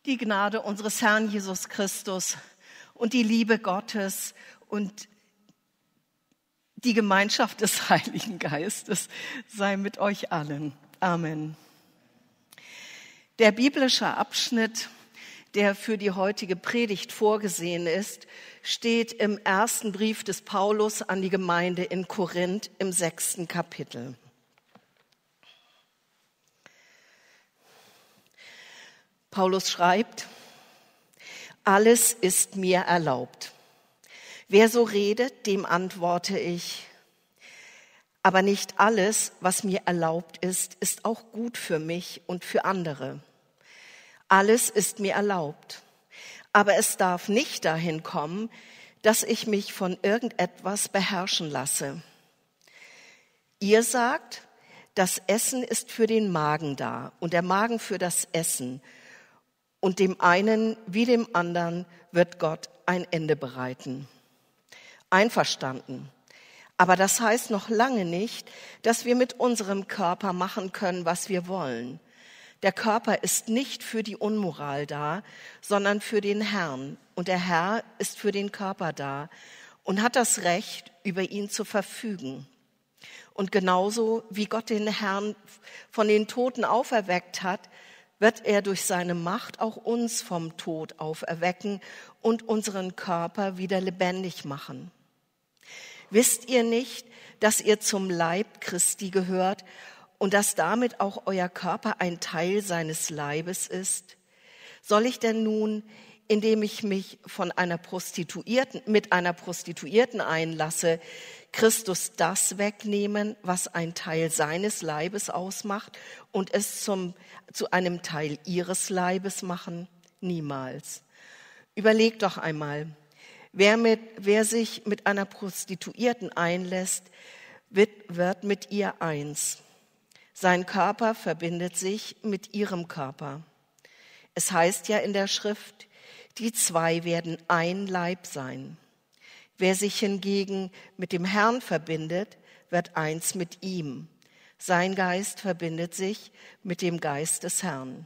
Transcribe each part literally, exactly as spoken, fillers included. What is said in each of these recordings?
Die Gnade unseres Herrn Jesus Christus und die Liebe Gottes und die Gemeinschaft des Heiligen Geistes sei mit euch allen. Amen. Der biblische Abschnitt, der für die heutige Predigt vorgesehen ist, steht im ersten Brief des Paulus an die Gemeinde in Korinth im sechsten Kapitel. Paulus schreibt: Alles ist mir erlaubt. Wer so redet, dem antworte ich: Aber nicht alles, was mir erlaubt ist, ist auch gut für mich und für andere. Alles ist mir erlaubt, aber es darf nicht dahin kommen, dass ich mich von irgendetwas beherrschen lasse. Ihr sagt, das Essen ist für den Magen da und der Magen für das Essen. Und dem einen wie dem anderen wird Gott ein Ende bereiten. Einverstanden. Aber das heißt noch lange nicht, dass wir mit unserem Körper machen können, was wir wollen. Der Körper ist nicht für die Unmoral da, sondern für den Herrn. Und der Herr ist für den Körper da und hat das Recht, über ihn zu verfügen. Und genauso wie Gott den Herrn von den Toten auferweckt hat, wird er durch seine Macht auch uns vom Tod auferwecken und unseren Körper wieder lebendig machen. Wisst ihr nicht, dass ihr zum Leib Christi gehört und dass damit auch euer Körper ein Teil seines Leibes ist? Soll ich denn nun, indem ich mich von einer Prostituierten, mit einer Prostituierten einlasse, Christus das wegnehmen, was ein Teil seines Leibes ausmacht und es zum, zu einem Teil ihres Leibes machen? Niemals. Überlegt doch einmal, wer, mit, wer sich mit einer Prostituierten einlässt, wird, wird mit ihr eins. Sein Körper verbindet sich mit ihrem Körper. Es heißt ja in der Schrift, die zwei werden ein Leib sein. Wer sich hingegen mit dem Herrn verbindet, wird eins mit ihm. Sein Geist verbindet sich mit dem Geist des Herrn.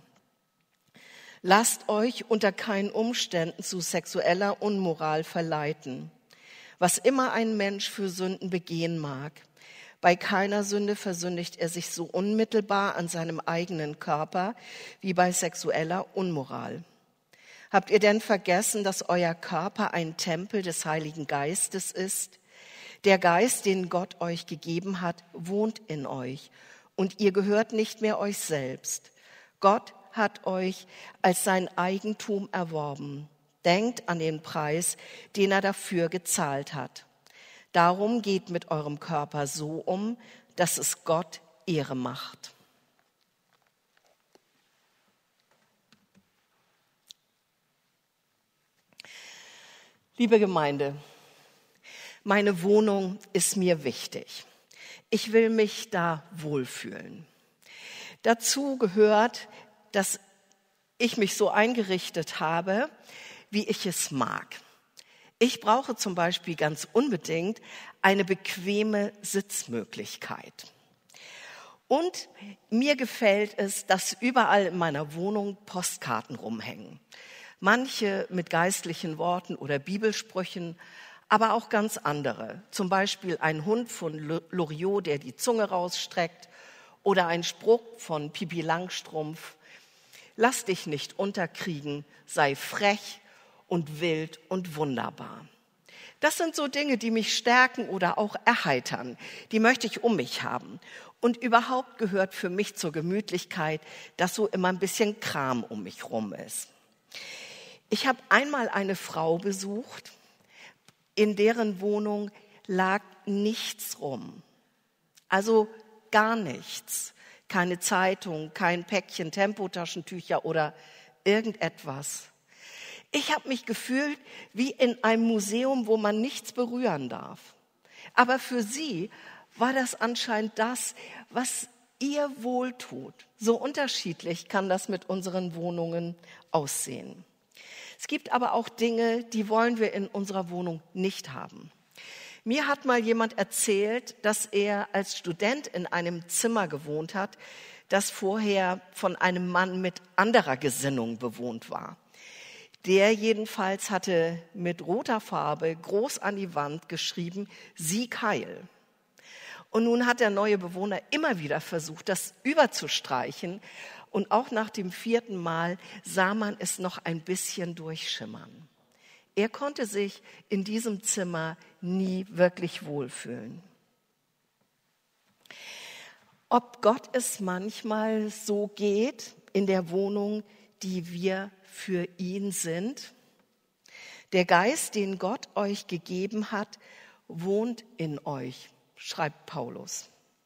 Lasst euch unter keinen Umständen zu sexueller Unmoral verleiten. Was immer ein Mensch für Sünden begehen mag, bei keiner Sünde versündigt er sich so unmittelbar an seinem eigenen Körper wie bei sexueller Unmoral. Habt ihr denn vergessen, dass euer Körper ein Tempel des Heiligen Geistes ist? Der Geist, den Gott euch gegeben hat, wohnt in euch und ihr gehört nicht mehr euch selbst. Gott hat euch als sein Eigentum erworben. Denkt an den Preis, den er dafür gezahlt hat. Darum geht mit eurem Körper so um, dass es Gott Ehre macht. Liebe Gemeinde, meine Wohnung ist mir wichtig. Ich will mich da wohlfühlen. Dazu gehört, dass ich mich so eingerichtet habe, wie ich es mag. Ich brauche zum Beispiel ganz unbedingt eine bequeme Sitzmöglichkeit. Und mir gefällt es, dass überall in meiner Wohnung Postkarten rumhängen. Manche mit geistlichen Worten oder Bibelsprüchen, aber auch ganz andere. Zum Beispiel ein Hund von Loriot, der die Zunge rausstreckt, oder ein Spruch von Pippi Langstrumpf: Lass dich nicht unterkriegen, sei frech und wild und wunderbar. Das sind so Dinge, die mich stärken oder auch erheitern. Die möchte ich um mich haben. Und überhaupt gehört für mich zur Gemütlichkeit, dass so immer ein bisschen Kram um mich rum ist. Ich habe einmal eine Frau besucht, in deren Wohnung lag nichts rum. Also gar nichts. Keine Zeitung, kein Päckchen Tempotaschentücher oder irgendetwas. Ich habe mich gefühlt wie in einem Museum, wo man nichts berühren darf. Aber für sie war das anscheinend das, was ihr wohltut. So unterschiedlich kann das mit unseren Wohnungen aussehen. Es gibt aber auch Dinge, die wollen wir in unserer Wohnung nicht haben. Mir hat mal jemand erzählt, dass er als Student in einem Zimmer gewohnt hat, das vorher von einem Mann mit anderer Gesinnung bewohnt war. Der jedenfalls hatte mit roter Farbe groß an die Wand geschrieben, Sieg heil. Und nun hat der neue Bewohner immer wieder versucht, das überzustreichen. Und auch nach dem vierten Mal sah man es noch ein bisschen durchschimmern. Er konnte sich in diesem Zimmer nie wirklich wohlfühlen. Ob Gott es manchmal so geht in der Wohnung, die wir für ihn sind? Der Geist, den Gott euch gegeben hat, wohnt in euch, schreibt Paulus.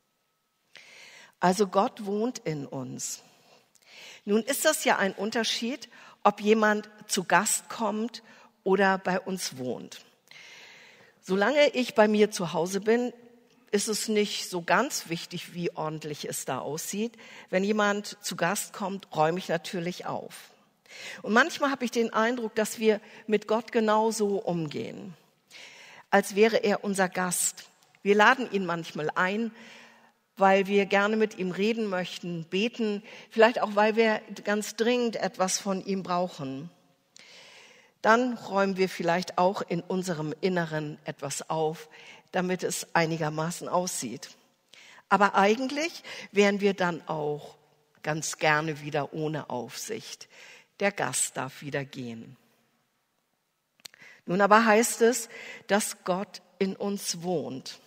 Also Gott wohnt in uns. Nun ist das ja ein Unterschied, ob jemand zu Gast kommt oder bei uns wohnt. Solange ich bei mir zu Hause bin, ist es nicht so ganz wichtig, wie ordentlich es da aussieht. Wenn jemand zu Gast kommt, räume ich natürlich auf. Und manchmal habe ich den Eindruck, dass wir mit Gott genauso umgehen, als wäre er unser Gast. Wir laden ihn manchmal ein, weil wir gerne mit ihm reden möchten, beten, vielleicht auch, weil wir ganz dringend etwas von ihm brauchen. Dann räumen wir vielleicht auch in unserem Inneren etwas auf, damit es einigermaßen aussieht. Aber eigentlich wären wir dann auch ganz gerne wieder ohne Aufsicht. Der Gast darf wieder gehen. Nun aber heißt es, dass Gott in uns wohnt.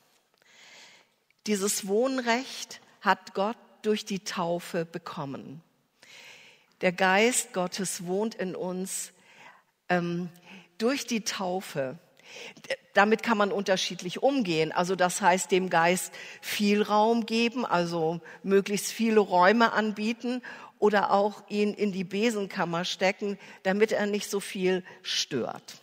Dieses Wohnrecht hat Gott durch die Taufe bekommen. Der Geist Gottes wohnt in uns ähm, durch die Taufe. Damit kann man unterschiedlich umgehen. Also das heißt, dem Geist viel Raum geben, also möglichst viele Räume anbieten oder auch ihn in die Besenkammer stecken, damit er nicht so viel stört.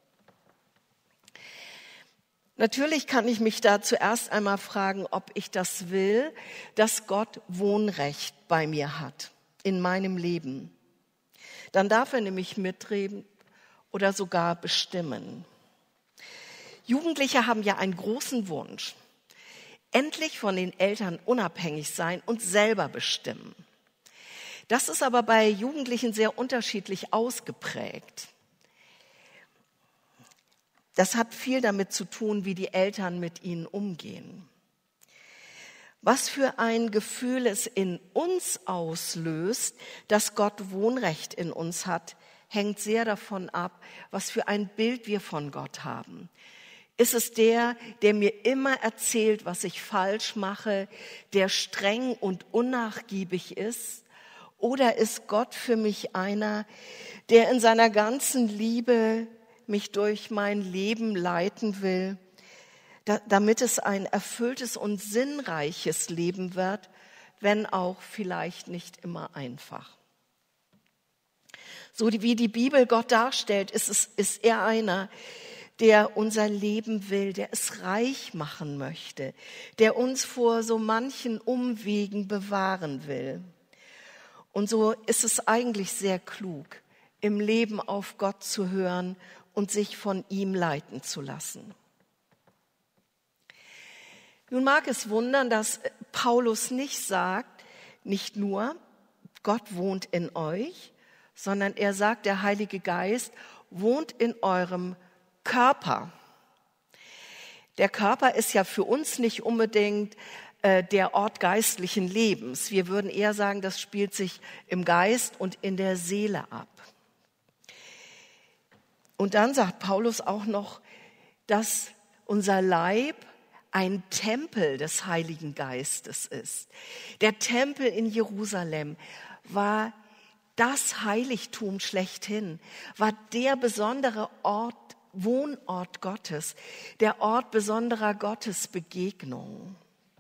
Natürlich kann ich mich da zuerst einmal fragen, ob ich das will, dass Gott Wohnrecht bei mir hat, in meinem Leben. Dann darf er nämlich mitreden oder sogar bestimmen. Jugendliche haben ja einen großen Wunsch, endlich von den Eltern unabhängig sein und selber bestimmen. Das ist aber bei Jugendlichen sehr unterschiedlich ausgeprägt. Das hat viel damit zu tun, wie die Eltern mit ihnen umgehen. Was für ein Gefühl es in uns auslöst, dass Gott Wohnrecht in uns hat, hängt sehr davon ab, was für ein Bild wir von Gott haben. Ist es der, der mir immer erzählt, was ich falsch mache, der streng und unnachgiebig ist? Oder ist Gott für mich einer, der in seiner ganzen Liebe mich durch mein Leben leiten will, da, damit es ein erfülltes und sinnreiches Leben wird, wenn auch vielleicht nicht immer einfach. So wie die Bibel Gott darstellt, ist, es, ist er einer, der unser Leben will, der es reich machen möchte, der uns vor so manchen Umwegen bewahren will. Und so ist es eigentlich sehr klug, im Leben auf Gott zu hören und sich von ihm leiten zu lassen. Nun mag es wundern, dass Paulus nicht sagt, nicht nur, Gott wohnt in euch, sondern er sagt, der Heilige Geist wohnt in eurem Körper. Der Körper ist ja für uns nicht unbedingt äh, der Ort geistlichen Lebens. Wir würden eher sagen, das spielt sich im Geist und in der Seele ab. Und dann sagt Paulus auch noch, dass unser Leib ein Tempel des Heiligen Geistes ist. Der Tempel in Jerusalem war das Heiligtum schlechthin, war der besondere Ort, Wohnort Gottes, der Ort besonderer Gottesbegegnung.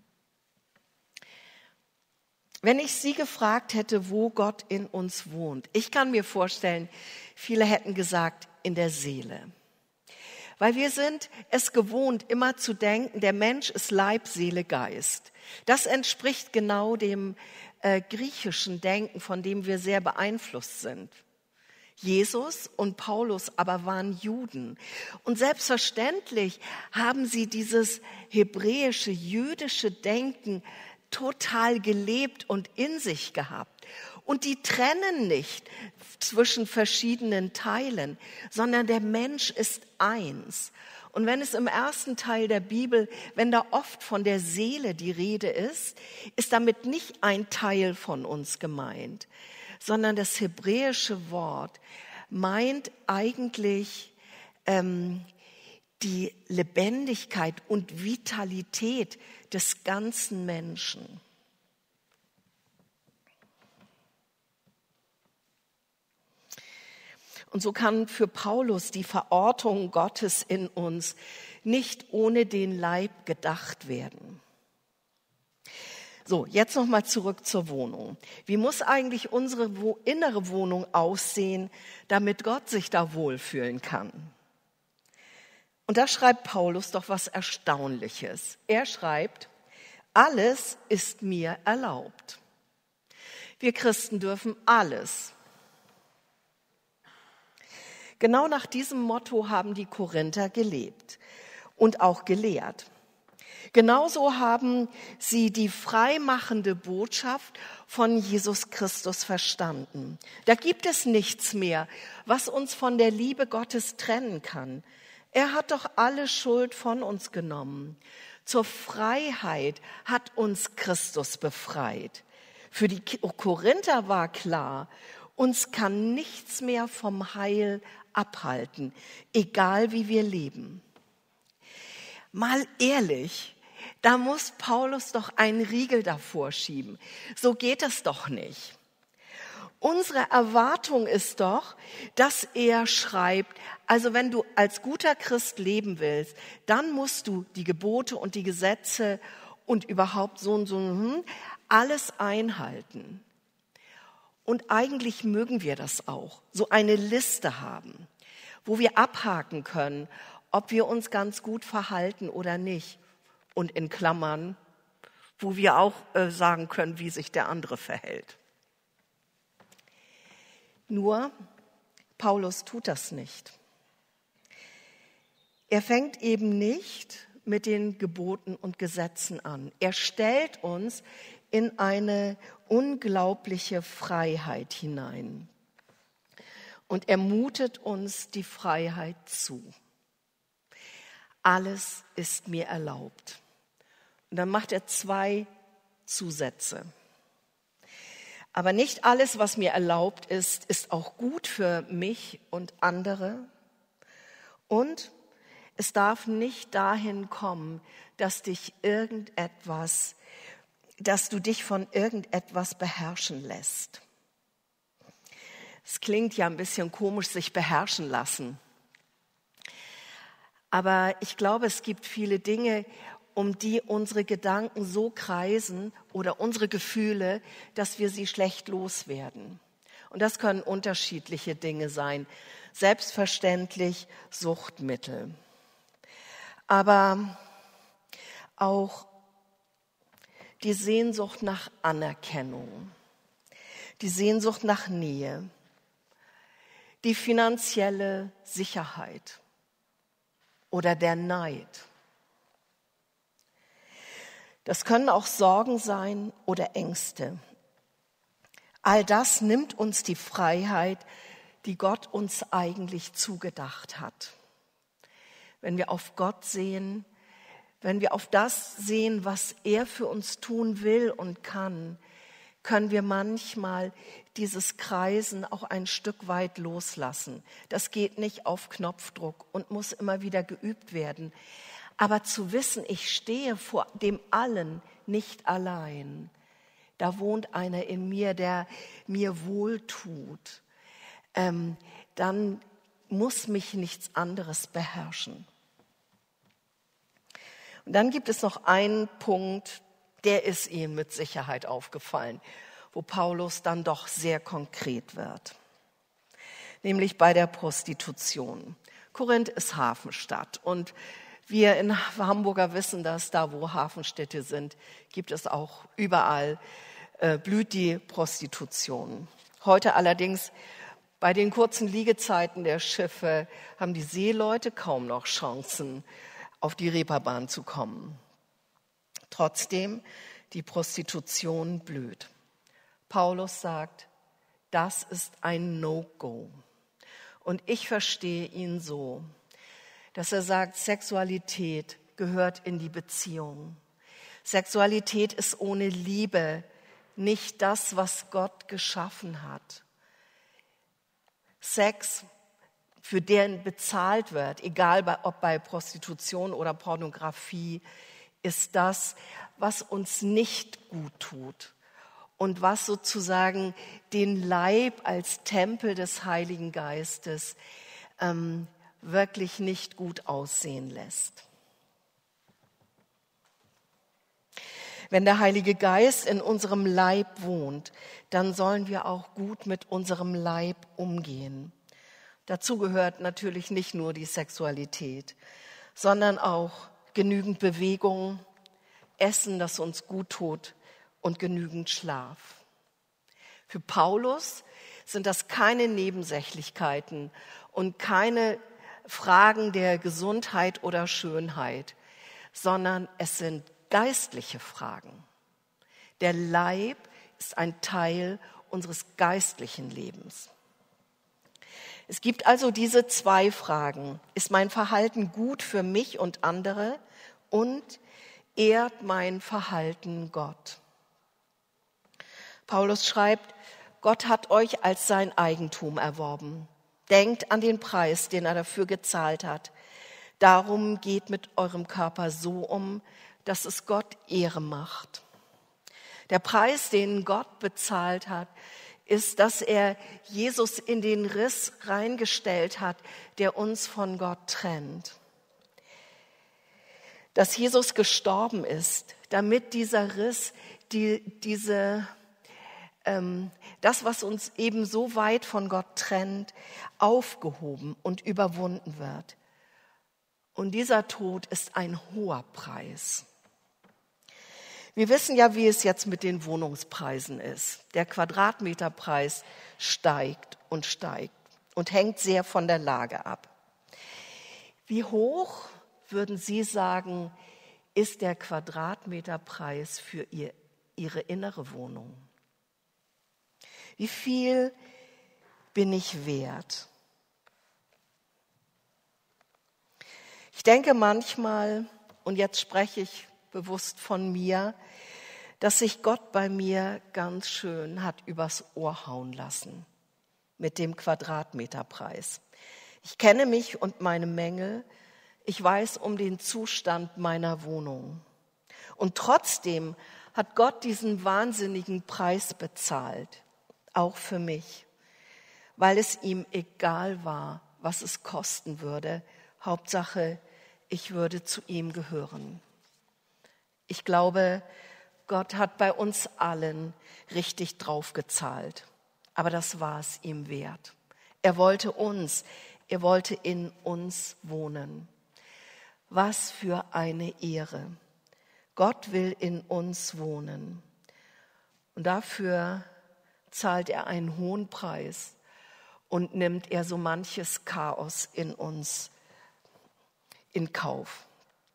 Wenn ich Sie gefragt hätte, wo Gott in uns wohnt, ich kann mir vorstellen, viele hätten gesagt, in der Seele. Weil wir sind es gewohnt, immer zu denken, der Mensch ist Leib, Seele, Geist. Das entspricht genau dem äh, griechischen Denken, von dem wir sehr beeinflusst sind. Jesus und Paulus aber waren Juden. Und selbstverständlich haben sie dieses hebräische, jüdische Denken total gelebt und in sich gehabt. Und die trennen nicht zwischen verschiedenen Teilen, sondern der Mensch ist eins. Und wenn es im ersten Teil der Bibel, wenn da oft von der Seele die Rede ist, ist damit nicht ein Teil von uns gemeint, sondern das hebräische Wort meint eigentlich ähm, die Lebendigkeit und Vitalität des ganzen Menschen. Und so kann für Paulus die Verortung Gottes in uns nicht ohne den Leib gedacht werden. So, jetzt nochmal zurück zur Wohnung. Wie muss eigentlich unsere innere Wohnung aussehen, damit Gott sich da wohlfühlen kann? Und da schreibt Paulus doch was Erstaunliches. Er schreibt, alles ist mir erlaubt. Wir Christen dürfen alles. Genau nach diesem Motto haben die Korinther gelebt und auch gelehrt. Genauso haben sie die freimachende Botschaft von Jesus Christus verstanden. Da gibt es nichts mehr, was uns von der Liebe Gottes trennen kann. Er hat doch alle Schuld von uns genommen. Zur Freiheit hat uns Christus befreit. Für die Korinther war klar, uns kann nichts mehr vom Heil abhalten, egal wie wir leben. Mal ehrlich, da muss Paulus doch einen Riegel davor schieben. So geht es doch nicht. Unsere Erwartung ist doch, dass er schreibt, also wenn du als guter Christ leben willst, dann musst du die Gebote und die Gesetze und überhaupt so und so alles einhalten. Und eigentlich mögen wir das auch, so eine Liste haben, wo wir abhaken können, ob wir uns ganz gut verhalten oder nicht. Und in Klammern, wo wir auch äh, sagen können, wie sich der andere verhält. Nur, Paulus tut das nicht. Er fängt eben nicht mit den Geboten und Gesetzen an. Er stellt uns in eine unglaubliche Freiheit hinein. Und er mutet uns die Freiheit zu. Alles ist mir erlaubt. Und dann macht er zwei Zusätze. Aber nicht alles, was mir erlaubt ist, ist auch gut für mich und andere. Und es darf nicht dahin kommen, dass dich irgendetwas, dass du dich von irgendetwas beherrschen lässt. Es klingt ja ein bisschen komisch, sich beherrschen lassen. Aber ich glaube, es gibt viele Dinge, um die unsere Gedanken so kreisen oder unsere Gefühle, dass wir sie schlecht loswerden. Und das können unterschiedliche Dinge sein. Selbstverständlich Suchtmittel. Aber auch die Sehnsucht nach Anerkennung, die Sehnsucht nach Nähe, die finanzielle Sicherheit oder der Neid. Das können auch Sorgen sein oder Ängste. All das nimmt uns die Freiheit, die Gott uns eigentlich zugedacht hat. Wenn wir auf Gott sehen, wenn wir auf das sehen, was er für uns tun will und kann, können wir manchmal dieses Kreisen auch ein Stück weit loslassen. Das geht nicht auf Knopfdruck und muss immer wieder geübt werden. Aber zu wissen, ich stehe vor dem Allen nicht allein. Da wohnt einer in mir, der mir wohltut. Ähm, dann muss mich nichts anderes beherrschen. Und dann gibt es noch einen Punkt, der ist ihm mit Sicherheit aufgefallen, wo Paulus dann doch sehr konkret wird. Nämlich bei der Prostitution. Korinth ist Hafenstadt und wir in Hamburger wissen, dass da, wo Hafenstädte sind, gibt es auch überall, äh, blüht die Prostitution. Heute allerdings bei den kurzen Liegezeiten der Schiffe haben die Seeleute kaum noch Chancen, auf die Reeperbahn zu kommen. Trotzdem die Prostitution blüht. Paulus sagt, das ist ein No-Go. Und ich verstehe ihn so, dass er sagt, Sexualität gehört in die Beziehung. Sexualität ist ohne Liebe nicht das, was Gott geschaffen hat. Sex, für den bezahlt wird, egal ob bei Prostitution oder Pornografie, ist das, was uns nicht gut tut und was sozusagen den Leib als Tempel des Heiligen Geistes ähm, wirklich nicht gut aussehen lässt. Wenn der Heilige Geist in unserem Leib wohnt, dann sollen wir auch gut mit unserem Leib umgehen. Dazu gehört natürlich nicht nur die Sexualität, sondern auch genügend Bewegung, Essen, das uns gut tut und genügend Schlaf. Für Paulus sind das keine Nebensächlichkeiten und keine Fragen der Gesundheit oder Schönheit, sondern es sind geistliche Fragen. Der Leib ist ein Teil unseres geistlichen Lebens. Es gibt also diese zwei Fragen. Ist mein Verhalten gut für mich und andere? Und ehrt mein Verhalten Gott? Paulus schreibt, Gott hat euch als sein Eigentum erworben. Denkt an den Preis, den er dafür gezahlt hat. Darum geht mit eurem Körper so um, dass es Gott Ehre macht. Der Preis, den Gott bezahlt hat, ist, dass er Jesus in den Riss reingestellt hat, der uns von Gott trennt. Dass Jesus gestorben ist, damit dieser Riss, die, diese, ähm, das, was uns eben so weit von Gott trennt, aufgehoben und überwunden wird. Und dieser Tod ist ein hoher Preis. Wir wissen ja, wie es jetzt mit den Wohnungspreisen ist. Der Quadratmeterpreis steigt und steigt und hängt sehr von der Lage ab. Wie hoch, würden Sie sagen, ist der Quadratmeterpreis für ihr, Ihre innere Wohnung? Wie viel bin ich wert? Ich denke manchmal, und jetzt spreche ich bewusst von mir, dass sich Gott bei mir ganz schön hat übers Ohr hauen lassen mit dem Quadratmeterpreis. Ich kenne mich und meine Mängel, ich weiß um den Zustand meiner Wohnung. Und trotzdem hat Gott diesen wahnsinnigen Preis bezahlt, auch für mich, weil es ihm egal war, was es kosten würde. Hauptsache, ich würde zu ihm gehören. Ich glaube, Gott hat bei uns allen richtig drauf gezahlt. Aber das war es ihm wert. Er wollte uns, er wollte in uns wohnen. Was für eine Ehre. Gott will in uns wohnen. Und dafür zahlt er einen hohen Preis und nimmt er so manches Chaos in uns in Kauf.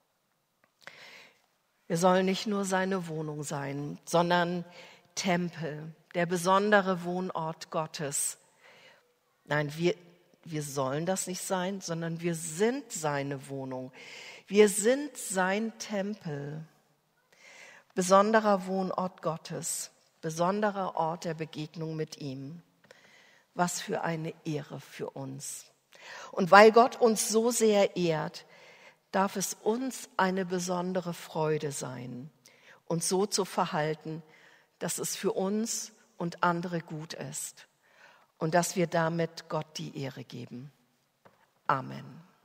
Wir sollen nicht nur seine Wohnung sein, sondern Tempel, der besondere Wohnort Gottes. Nein, wir, wir sollen das nicht sein, sondern wir sind seine Wohnung. Wir sind sein Tempel, besonderer Wohnort Gottes, besonderer Ort der Begegnung mit ihm. Was für eine Ehre für uns. Und weil Gott uns so sehr ehrt, darf es uns eine besondere Freude sein, uns so zu verhalten, dass es für uns und andere gut ist und dass wir damit Gott die Ehre geben. Amen.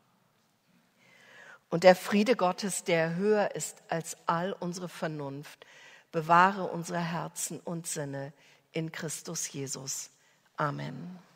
Und der Friede Gottes, der höher ist als all unsere Vernunft, bewahre unsere Herzen und Sinne in Christus Jesus. Amen.